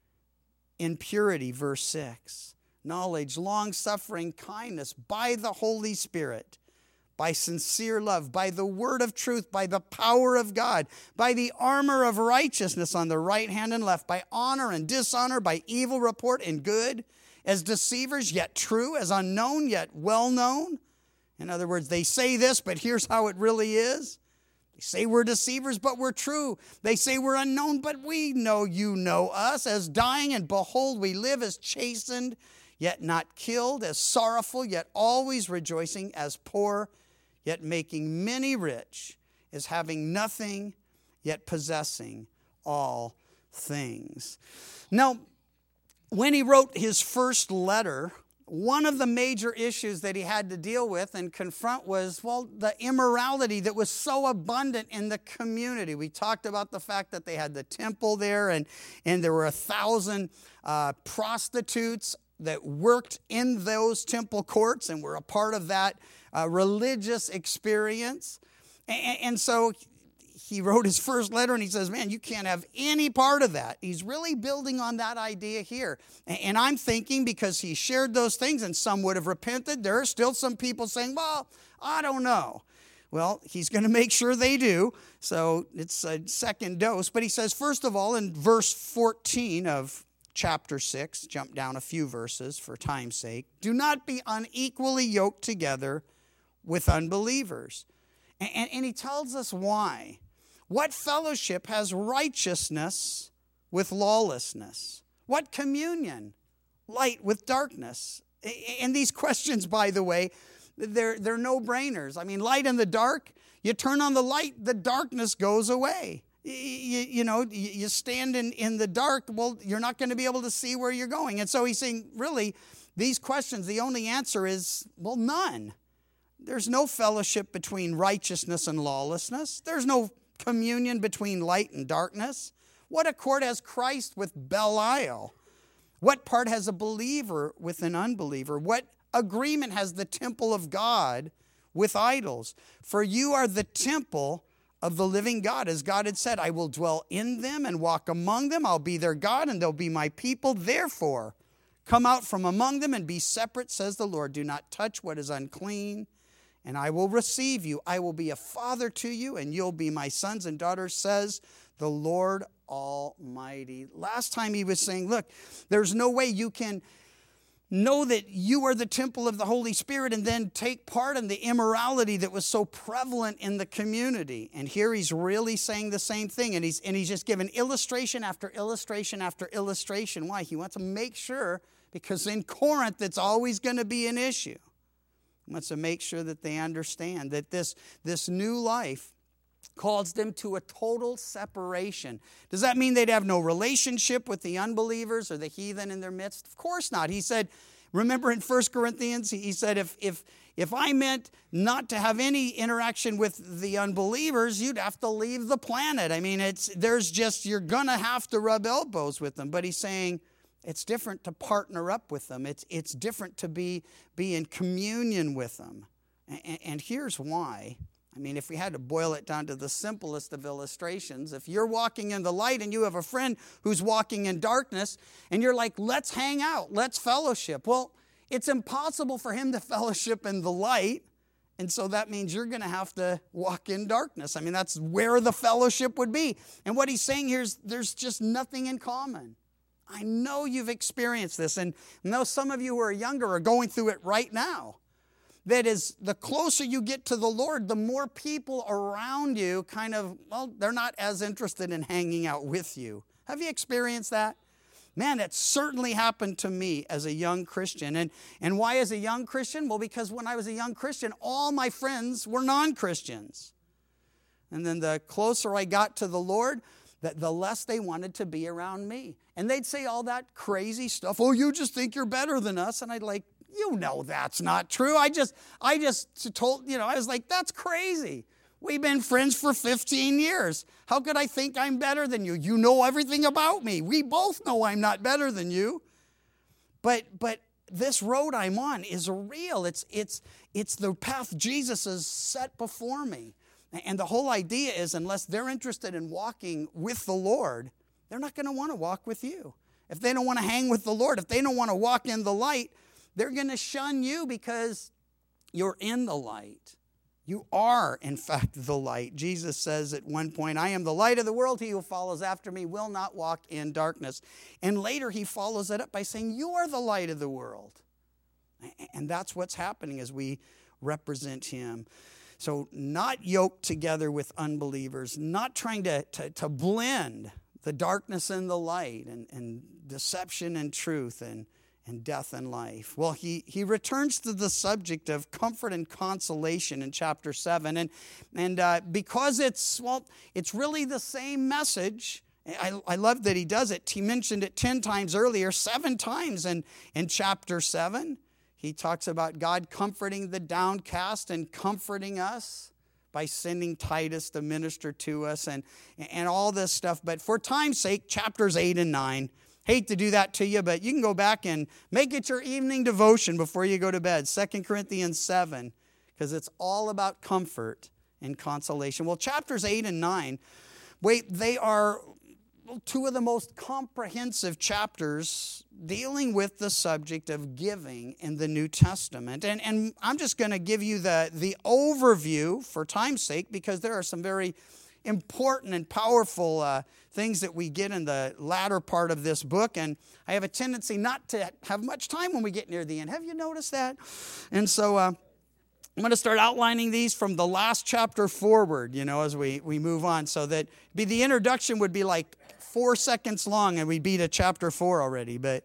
In purity, verse 6. Knowledge, long-suffering, kindness, by the Holy Spirit, by sincere love, by the word of truth, by the power of God, by the armor of righteousness on the right hand and left, by honor and dishonor, by evil report and good, as deceivers yet true, as unknown yet well known. In other words, they say this, but here's how it really is. They say we're deceivers, but we're true. They say we're unknown, but we know you know us. As dying, and behold, we live, as chastened, yet not killed, as sorrowful, yet always rejoicing, as poor, yet making many rich, as having nothing, yet possessing all things. Now, when he wrote his first letter, one of the major issues that he had to deal with and confront was, well, the immorality that was so abundant in the community. We talked about the fact that they had the temple there, and there were 1,000 prostitutes that worked in those temple courts and were a part of that religious experience. And so he wrote his first letter and he says, man, you can't have any part of that. He's really building on that idea here. And I'm thinking, because he shared those things and some would have repented, there are still some people saying, well, I don't know. Well, he's going to make sure they do. So it's a second dose. But he says, first of all, in verse 14 of chapter 6, jump down a few verses for time's sake, do not be unequally yoked together with unbelievers. And he tells us why. What fellowship has righteousness with lawlessness? What communion? Light with darkness? And these questions, by the way, they're no-brainers. I mean, light and the dark, you turn on the light, the darkness goes away. You stand in the dark, well, you're not going to be able to see where you're going. And so he's saying, really, these questions, the only answer is, well, none. There's no fellowship between righteousness and lawlessness. There's no communion between light and darkness. What accord has Christ with Belial? What part has a believer with an unbeliever? What agreement has the temple of God with idols? For you are the temple of the living God. As God had said, I will dwell in them and walk among them. I'll be their God and they'll be my people. Therefore, come out from among them and be separate, says the Lord. Do not touch what is unclean, and I will receive you. I will be a father to you, and you'll be my sons and daughters, says the Lord Almighty. Last time he was saying, look, there's no way you can know that you are the temple of the Holy Spirit and then take part in the immorality that was so prevalent in the community. And here he's really saying the same thing, and he's just given illustration after illustration after illustration. Why? He wants to make sure, because in Corinth it's always going to be an issue. He wants to make sure that they understand that this new life calls them to a total separation. Does that mean they'd have no relationship with the unbelievers or the heathen in their midst? Of course not. He said, remember in 1 Corinthians, he said, if I meant not to have any interaction with the unbelievers, you'd have to leave the planet. I mean, you're going to have to rub elbows with them. But he's saying, it's different to partner up with them. It's different to be in communion with them. And here's why. I mean, if we had to boil it down to the simplest of illustrations, if you're walking in the light and you have a friend who's walking in darkness, and you're like, let's hang out, let's fellowship. Well, it's impossible for him to fellowship in the light, and so that means you're going to have to walk in darkness. I mean, that's where the fellowship would be. And what he's saying here is there's just nothing in common. I know you've experienced this, and I know some of you who are younger are going through it right now. That is, the closer you get to the Lord, the more people around you they're not as interested in hanging out with you. Have you experienced that? Man, it certainly happened to me as a young Christian. And why as a young Christian? Well, because when I was a young Christian, all my friends were non-Christians. And then the closer I got to the Lord, the less they wanted to be around me. And they'd say all that crazy stuff. Oh, you just think you're better than us. And I'd like, You know that's not true. I just told, I was like, that's crazy. We've been friends for 15 years. How could I think I'm better than you? You know everything about me. We both know I'm not better than you. But this road I'm on is real. It's the path Jesus has set before me. And the whole idea is, unless they're interested in walking with the Lord, they're not going to want to walk with you. If they don't want to hang with the Lord, if they don't want to walk in the light, they're going to shun you because you're in the light. You are, in fact, the light. Jesus says at one point, I am the light of the world. He who follows after me will not walk in darkness. And later he follows it up by saying, you are the light of the world. And that's what's happening as we represent him. So not yoked together with unbelievers, not trying to blend the darkness and the light, and deception and truth, and death and life. Well, he returns to the subject of comfort and consolation in chapter 7. And because it's really the same message. I love that he does it. He mentioned it 10 times earlier, 7 times in chapter 7. He talks about God comforting the downcast and comforting us by sending Titus to minister to us and all this stuff. But for time's sake, chapters 8 and 9, hate to do that to you, but you can go back and make it your evening devotion before you go to bed. 2 Corinthians 7, because it's all about comfort and consolation. Well, chapters 8 and 9, they are two of the most comprehensive chapters dealing with the subject of giving in the New Testament. And I'm just going to give you the overview for time's sake, because there are some very important and powerful things that we get in the latter part of this book. And I have a tendency not to have much time when we get near the end. Have you noticed that? And so I'm going to start outlining these from the last chapter forward, as we move on, so that the introduction would be like 4 seconds long and we'd be to chapter 4 already. But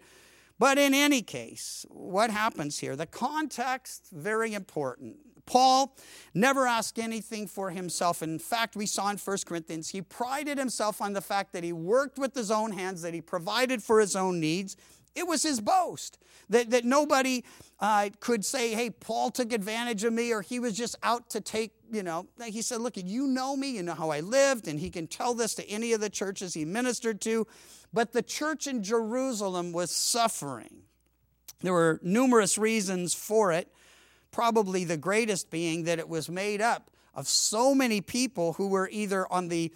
in any case, what happens here? The context, very important. Paul never asked anything for himself. In fact, we saw in 1 Corinthians, he prided himself on the fact that he worked with his own hands, that he provided for his own needs. It was his boast. That nobody could say, hey, Paul took advantage of me, or he was just out to take, He said, look, you know me, you know how I lived, and he can tell this to any of the churches he ministered to. But the church in Jerusalem was suffering. There were numerous reasons for it, probably the greatest being that it was made up of so many people who were either on the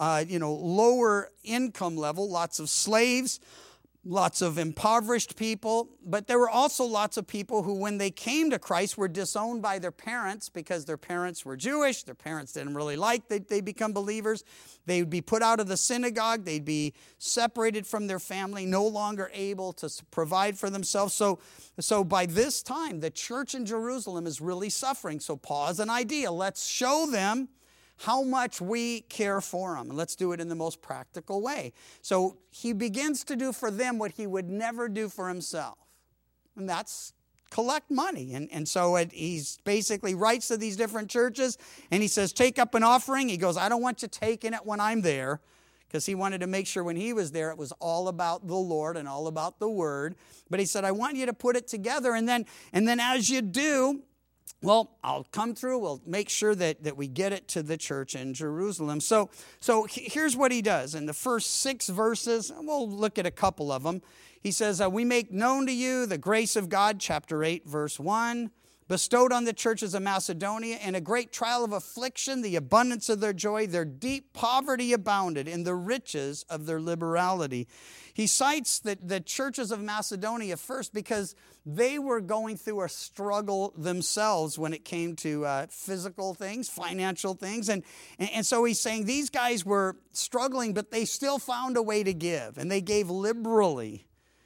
lower income level, lots of slaves, lots of impoverished people, but there were also lots of people who, when they came to Christ, were disowned by their parents because their parents were Jewish. Their parents didn't really like that they become believers. They would be put out of the synagogue. They'd be separated from their family, no longer able to provide for themselves. So by this time, the church in Jerusalem is really suffering. So Paul has an idea. Let's show them how much we care for them. And let's do it in the most practical way. So he begins to do for them what he would never do for himself. And that's collect money. And so he's basically writes to these different churches and he says, take up an offering. He goes, I don't want you taking it when I'm there, because he wanted to make sure when he was there it was all about the Lord and all about the Word. But he said, I want you to put it together. And then as you do, well, I'll come through. We'll make sure that we get it to the church in Jerusalem. So here's what he does. In the first 6 verses, we'll look at a couple of them. He says, we make known to you the grace of God, chapter 8, verse 1, bestowed on the churches of Macedonia in a great trial of affliction, the abundance of their joy, their deep poverty abounded in the riches of their liberality. He cites the churches of Macedonia first because they were going through a struggle themselves when it came to physical things, financial things. And so he's saying these guys were struggling, but they still found a way to give, and they gave liberally.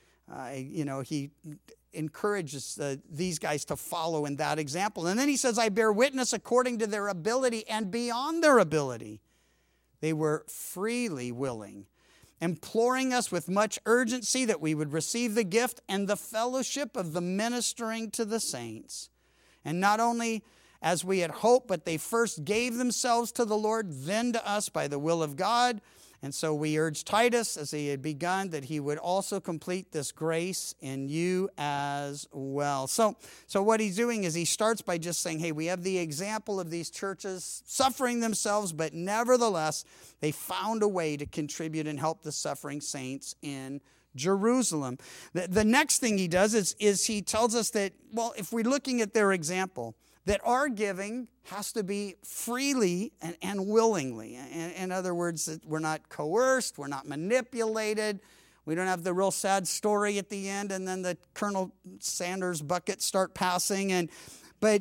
He encourages these guys to follow in that example. And then he says, I bear witness according to their ability and beyond their ability. They were freely willing, imploring us with much urgency that we would receive the gift and the fellowship of the ministering to the saints. And not only as we had hoped, but they first gave themselves to the Lord, then to us by the will of God, And so we urge Titus, as he had begun, that he would also complete this grace in you as well. So what he's doing is he starts by just saying, hey, we have the example of these churches suffering themselves, but nevertheless, they found a way to contribute and help the suffering saints in Jerusalem. The next thing he does is he tells us that, well, if we're looking at their example, that our giving has to be freely and willingly. In other words, that we're not coerced, we're not manipulated, we don't have the real sad story at the end and then the Colonel Sanders buckets start passing. But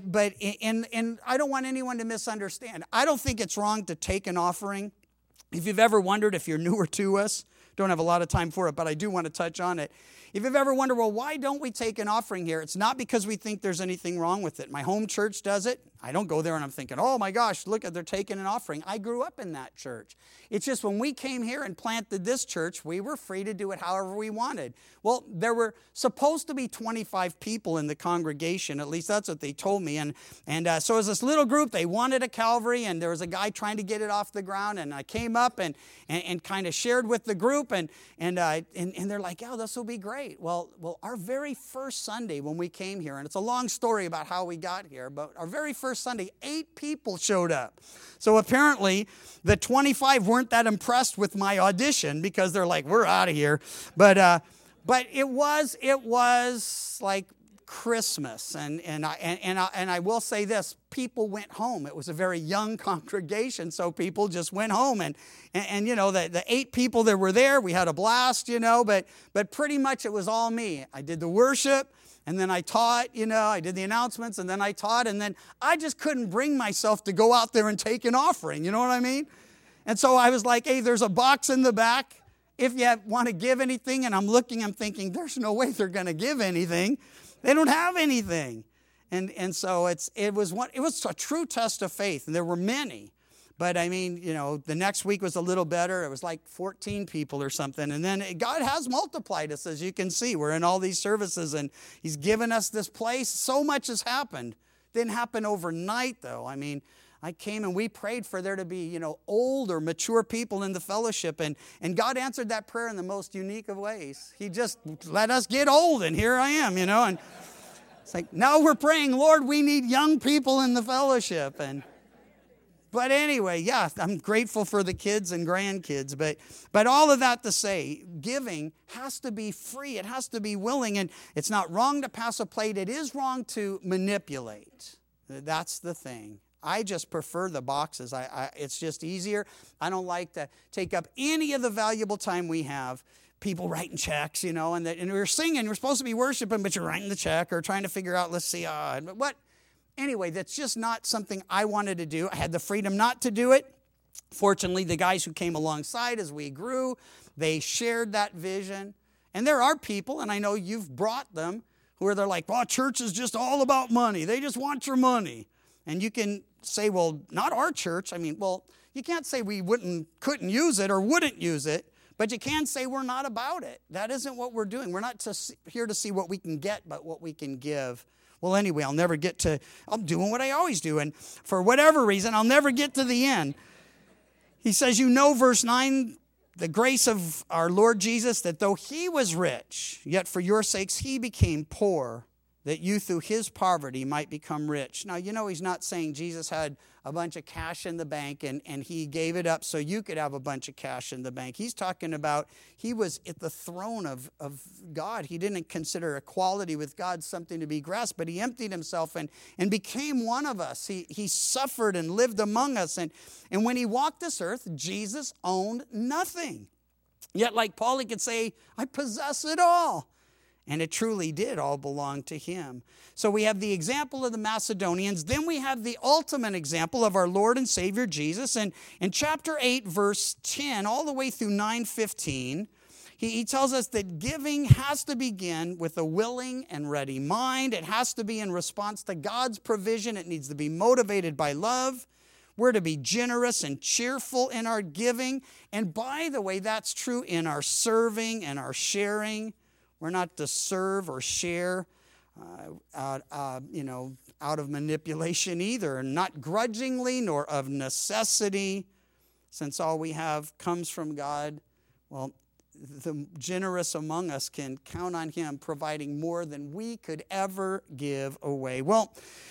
I don't want anyone to misunderstand. I don't think it's wrong to take an offering. If you've ever wondered, if you're newer to us, don't have a lot of time for it, but I do want to touch on it. If you've ever wondered, well, why don't we take an offering here? It's not because we think there's anything wrong with it. My home church does it. I don't go there and I'm thinking, oh my gosh, look, they're taking an offering. I grew up in that church. It's just when we came here and planted this church, we were free to do it however we wanted. Well, there were supposed to be 25 people in the congregation. At least that's what they told me. And so as this little group, they wanted a Calvary, and there was a guy trying to get it off the ground. And I came up and kind of shared with the group, and they're like, oh, this will be great. Well, our very first Sunday when we came here, and it's a long story about how we got here, but our very first Sunday, 8 people showed up. So apparently the 25 weren't that impressed with my audition because they're like, we're out of here. But it was like Christmas, and I will say this: people went home. It was a very young congregation, so people just went home, and you know, the 8 people that were there, we had a blast, you know, but pretty much it was all me. I did the worship, and then I taught, you know, I did the announcements, and then I taught, and then I just couldn't bring myself to go out there and take an offering, you know what I mean? And so I was like, hey, there's a box in the back if you want to give anything, and I'm thinking, there's no way they're going to give anything. They don't have anything. And so it was a true test of faith, and there were many. But I mean, you know, the next week was a little better. It was like 14 people or something. And then God has multiplied us, as you can see. We're in all these services, and He's given us this place. So much has happened. Didn't happen overnight, though. I mean, I came and we prayed for there to be, you know, old or mature people in the fellowship. And God answered that prayer in the most unique of ways. He just let us get old, and here I am, you know. And it's like, now we're praying, Lord, we need young people in the fellowship. But anyway, yeah, I'm grateful for the kids and grandkids. But all of that to say, giving has to be free. It has to be willing. And it's not wrong to pass a plate. It is wrong to manipulate. That's the thing. I just prefer the boxes. It's just easier. I don't like to take up any of the valuable time we have. People writing checks, you know, and we're singing. We're supposed to be worshiping, but you're writing the check or trying to figure out, let's see, what? Anyway, that's just not something I wanted to do. I had the freedom not to do it. Fortunately, the guys who came alongside as we grew, they shared that vision. And there are people, and I know you've brought them, who are like, well, church is just all about money. They just want your money. And you can say, well, not our church. I mean, well, you can't say we couldn't use it or wouldn't use it, but you can say we're not about it. That isn't what we're doing. We're not here to see what we can get, but what we can give. Well, anyway, I'm doing what I always do. And for whatever reason, I'll never get to the end. He says, you know, verse 9, the grace of our Lord Jesus, that though He was rich, yet for your sakes He became poor, that you through His poverty might become rich. Now, you know, He's not saying Jesus had a bunch of cash in the bank and He gave it up so you could have a bunch of cash in the bank. He's talking about He was at the throne of God. He didn't consider equality with God something to be grasped, but He emptied Himself and became one of us. He suffered and lived among us. And when He walked this earth, Jesus owned nothing. Yet like Paul, he could say, I possess it all. And it truly did all belong to Him. So we have the example of the Macedonians. Then we have the ultimate example of our Lord and Savior Jesus. And in chapter 8, verse 10, all the way through 9:15, he tells us that giving has to begin with a willing and ready mind. It has to be in response to God's provision. It needs to be motivated by love. We're to be generous and cheerful in our giving. And by the way, that's true in our serving and our sharing. We're not to serve or share out of manipulation either, not grudgingly nor of necessity. since all we have comes from God, well, the generous among us can count on him providing more than we could ever give away. Well,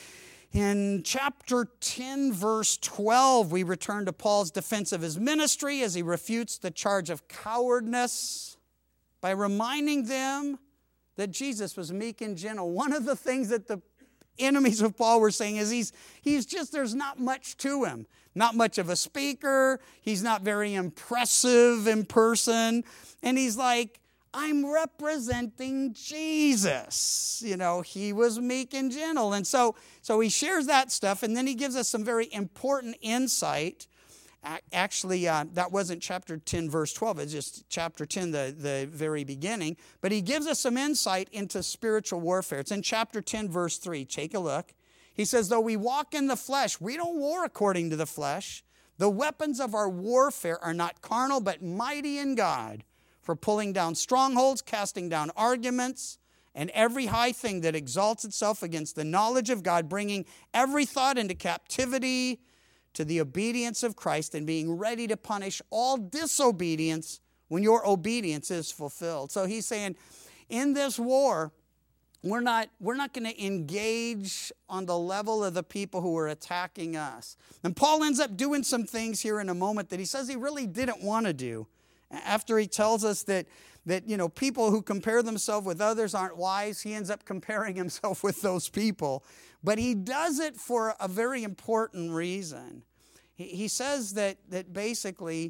in chapter 10, verse 12, we return to Paul's defense of his ministry as he refutes the charge of cowardice by reminding them that Jesus was meek and gentle. One of the things that the enemies of Paul were saying is he's just, there's not much to him. Not much of a speaker. He's not very impressive in person. And he's like, I'm representing Jesus. You know, he was meek and gentle. And so he shares that stuff, and then he gives us some very important insight. Actually, that wasn't chapter 10, verse 12. It's just chapter 10, the very beginning. But he gives us some insight into spiritual warfare. It's in chapter 10, verse 3. Take a look. He says, though we walk in the flesh, we don't war according to the flesh. The weapons of our warfare are not carnal, but mighty in God, for pulling down strongholds, casting down arguments, and every high thing that exalts itself against the knowledge of God, bringing every thought into captivity to the obedience of Christ, and being ready to punish all disobedience when your obedience is fulfilled. So he's saying, in this war, we're not going to engage on the level of the people who are attacking us. And Paul ends up doing some things here in a moment that he says he really didn't want to do. After he tells us that people who compare themselves with others aren't wise, he ends up comparing himself with those people. But he does it for a very important reason. He says that basically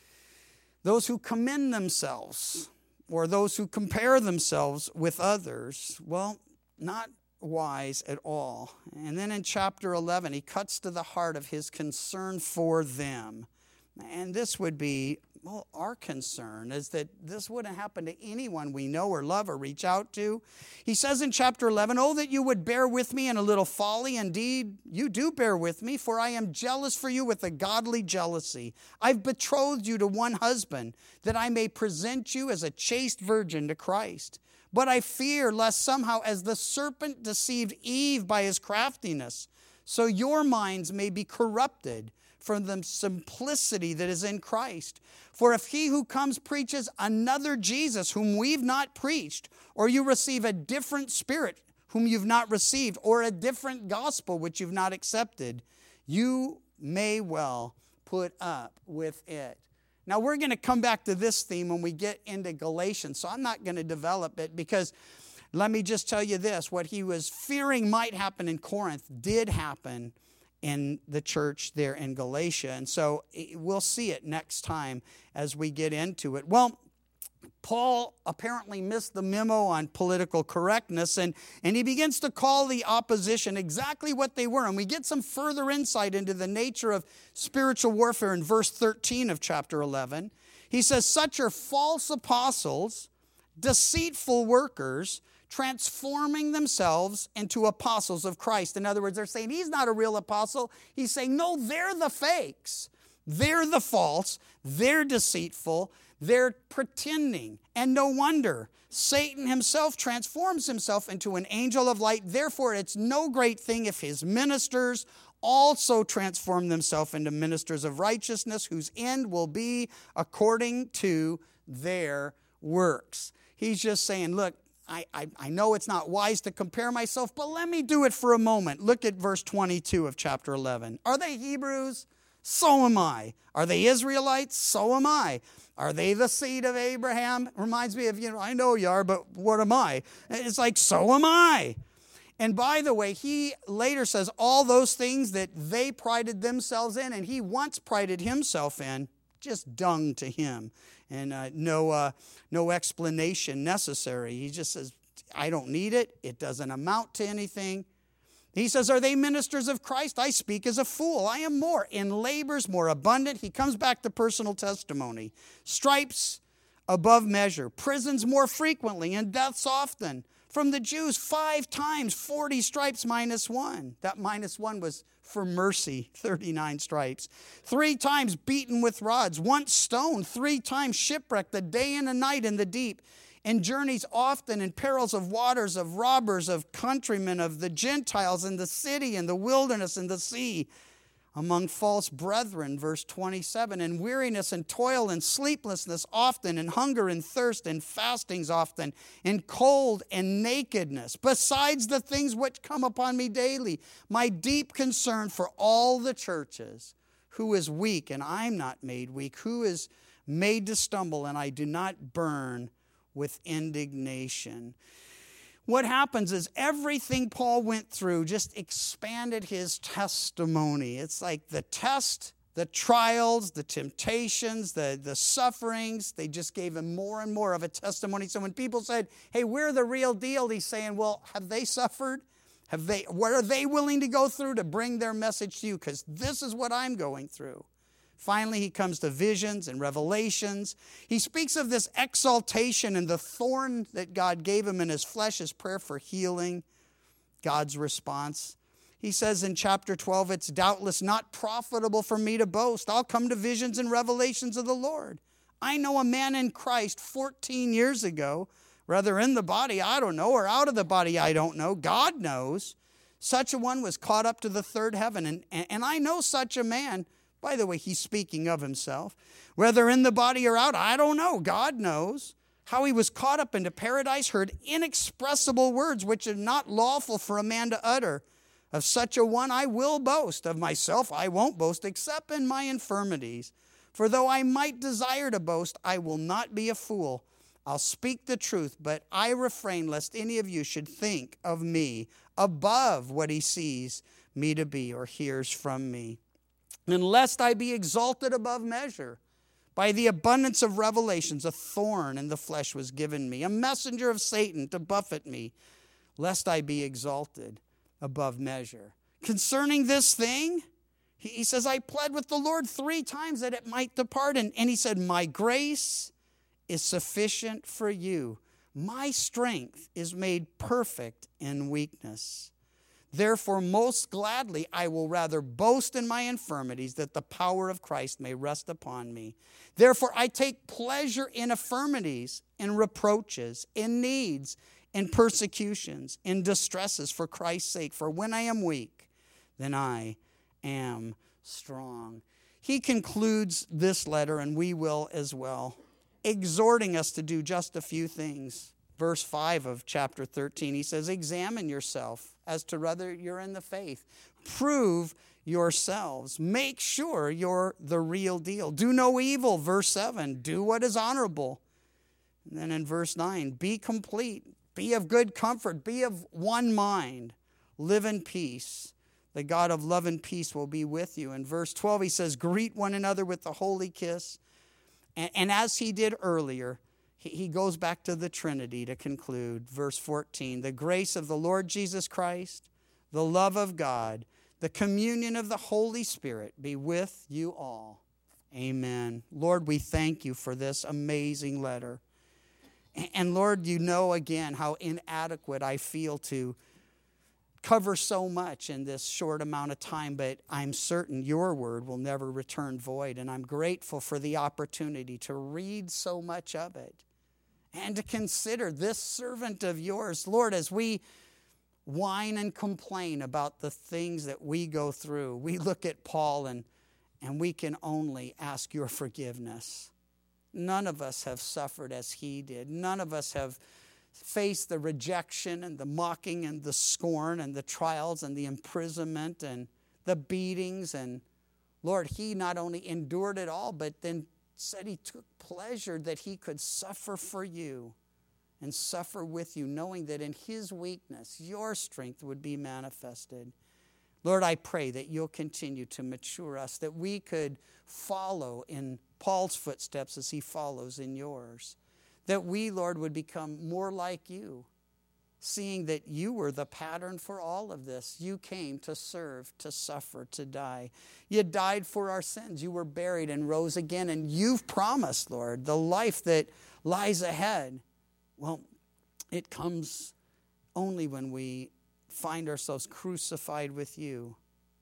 those who commend themselves or those who compare themselves with others, well, not wise at all. And then in chapter 11, he cuts to the heart of his concern for them. And this would be, well, our concern is that this wouldn't happen to anyone we know or love or reach out to. He says in chapter 11, oh, that you would bear with me in a little folly. Indeed, you do bear with me, for I am jealous for you with a godly jealousy. I've betrothed you to one husband, that I may present you as a chaste virgin to Christ. But I fear lest somehow, as the serpent deceived Eve by his craftiness, so your minds may be corrupted from the simplicity that is in Christ. For if he who comes preaches another Jesus whom we've not preached, or you receive a different spirit whom you've not received, or a different gospel which you've not accepted, you may well put up with it. Now we're going to come back to this theme when we get into Galatians, so I'm not going to develop it because let me just tell you this, what he was fearing might happen in Corinth did happen in the church there in Galatia. And so we'll see it next time as we get into it. Well, Paul apparently missed the memo on political correctness, and he begins to call the opposition exactly what they were. And we get some further insight into the nature of spiritual warfare in verse 13 of chapter 11. He says, such are false apostles, deceitful workers, transforming themselves into apostles of Christ. In other words, they're saying he's not a real apostle. He's saying, no, they're the fakes. They're the false. They're deceitful. They're pretending. And no wonder. Satan himself transforms himself into an angel of light. Therefore, it's no great thing if his ministers also transform themselves into ministers of righteousness, whose end will be according to their works. He's just saying, look, I know it's not wise to compare myself, but let me do it for a moment. Look at verse 22 of chapter 11. Are they Hebrews? So am I. Are they Israelites? So am I. Are they the seed of Abraham? Reminds me of, I know you are, but what am I? It's like, so am I. And by the way, he later says all those things that they prided themselves in and he once prided himself in, just dung to him. And no explanation necessary. He just says, I don't need it. It doesn't amount to anything. He says, are they ministers of Christ? I speak as a fool. I am more. In labors more abundant. He comes back to personal testimony. Stripes above measure. Prisons more frequently and deaths often. From the Jews 5 times 40 stripes minus 1. That minus 1 was for mercy, 39 stripes. 3 times beaten with rods, once stoned, 3 times shipwrecked, a day and a night in the deep. In journeys often, in perils of waters, of robbers, of countrymen, of the Gentiles, in the city, in the wilderness, in the sea. among false brethren, verse 27, and weariness and toil and sleeplessness often, and hunger and thirst and fastings often, and cold and nakedness, besides the things which come upon me daily, my deep concern for all the churches. Who is weak, and I'm not made weak? Who is made to stumble, and I do not burn with indignation? What happens is everything Paul went through just expanded his testimony. It's like the test, the trials, the temptations, the sufferings, they just gave him more and more of a testimony. So when people said, hey, we're the real deal, he's saying, well, have they suffered? What are they willing to go through to bring their message to you? Because this is what I'm going through. Finally, he comes to visions and revelations. He speaks of this exaltation and the thorn that God gave him in his flesh, his prayer for healing, God's response. He says in chapter 12, it's doubtless not profitable for me to boast. I'll come to visions and revelations of the Lord. I know a man in Christ 14 years ago, whether in the body, I don't know, or out of the body, I don't know. God knows. Such a one was caught up to the third heaven. And I know such a man. By the way, he's speaking of himself. Whether in the body or out, I don't know. God knows. How he was caught up into paradise, heard inexpressible words which are not lawful for a man to utter. Of such a one I will boast. Of myself I won't boast, except in my infirmities. For though I might desire to boast, I will not be a fool. I'll speak the truth, but I refrain lest any of you should think of me above what he sees me to be or hears from me. And lest I be exalted above measure. By the abundance of revelations, a thorn in the flesh was given me, a messenger of Satan to buffet me, lest I be exalted above measure. Concerning this thing, he says, I pled with the Lord 3 times that it might depart. And he said, my grace is sufficient for you. My strength is made perfect in weakness. Therefore, most gladly, I will rather boast in my infirmities, that the power of Christ may rest upon me. Therefore, I take pleasure in infirmities, in reproaches, in needs, in persecutions, in distresses for Christ's sake. For when I am weak, then I am strong. He concludes this letter, and we will as well, exhorting us to do just a few things. Verse 5 of chapter 13, he says, examine yourself as to whether you're in the faith. Prove yourselves. Make sure you're the real deal. Do no evil. Verse 7, do what is honorable. And then in verse 9, be complete. Be of good comfort. Be of one mind. Live in peace. The God of love and peace will be with you. In verse 12, he says, greet one another with the holy kiss. And as he did earlier, he goes back to the Trinity to conclude. Verse 14, the grace of the Lord Jesus Christ, the love of God, the communion of the Holy Spirit be with you all. Amen. Lord, we thank you for this amazing letter. And Lord, you know again how inadequate I feel to cover so much in this short amount of time, but I'm certain your word will never return void. And I'm grateful for the opportunity to read so much of it. And to consider this servant of yours, Lord, as we whine and complain about the things that we go through, we look at Paul and we can only ask your forgiveness. None of us have suffered as he did. None of us have faced the rejection and the mocking and the scorn and the trials and the imprisonment and the beatings. And Lord, he not only endured it all, but then said he took pleasure that he could suffer for you and suffer with you, knowing that in his weakness, your strength would be manifested. Lord, I pray that you'll continue to mature us, that we could follow in Paul's footsteps as he follows in yours. That we, Lord, would become more like you, seeing that you were the pattern for all of this. You came to serve, to suffer, to die. You died for our sins. You were buried and rose again. And you've promised, Lord, the life that lies ahead. Well, it comes only when we find ourselves crucified with you.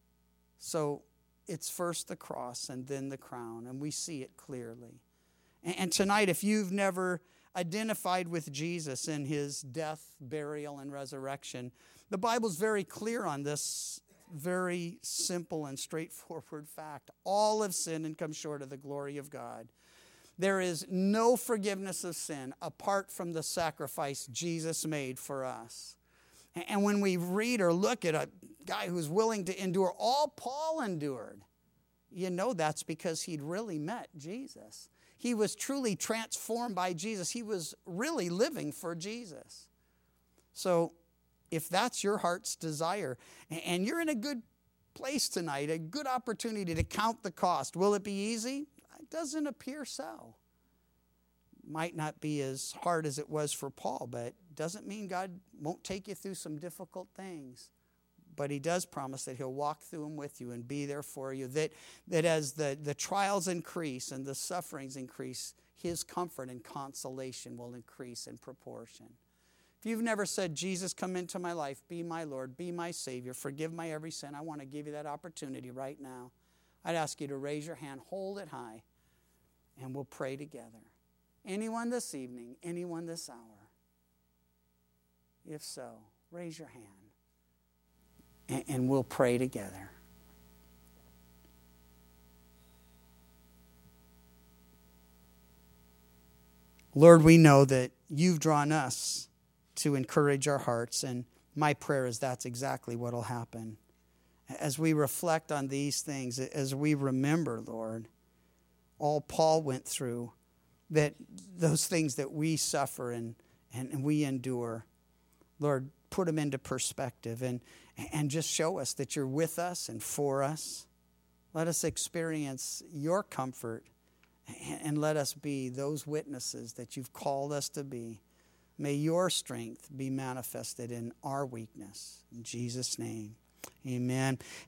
So it's first the cross and then the crown, and we see it clearly. And tonight, if you've never identified with Jesus in his death, burial, and resurrection, the Bible's very clear on this very simple and straightforward fact. All have sinned and come short of the glory of God. There is no forgiveness of sin apart from the sacrifice Jesus made for us. And when we read or look at a guy who's willing to endure all Paul endured, you know that's because he'd really met Jesus. He was truly transformed by Jesus. He was really living for Jesus. So if that's your heart's desire, and you're in a good place tonight, a good opportunity to count the cost, will it be easy? It doesn't appear so. Might not be as hard as it was for Paul, but doesn't mean God won't take you through some difficult things. But he does promise that he'll walk through them with you and be there for you. That as the trials increase and the sufferings increase, his comfort and consolation will increase in proportion. If you've never said, Jesus, come into my life, be my Lord, be my Savior, forgive my every sin, I want to give you that opportunity right now. I'd ask you to raise your hand, hold it high, and we'll pray together. Anyone this evening, anyone this hour? If so, raise your hand. And we'll pray together. Lord, we know that you've drawn us to encourage our hearts, and my prayer is that's exactly what will happen. As we reflect on these things, as we remember, Lord, all Paul went through, that those things that we suffer and we endure, Lord, put them into perspective and just show us that you're with us and for us. Let us experience your comfort and let us be those witnesses that you've called us to be. May your strength be manifested in our weakness. In Jesus' name, amen.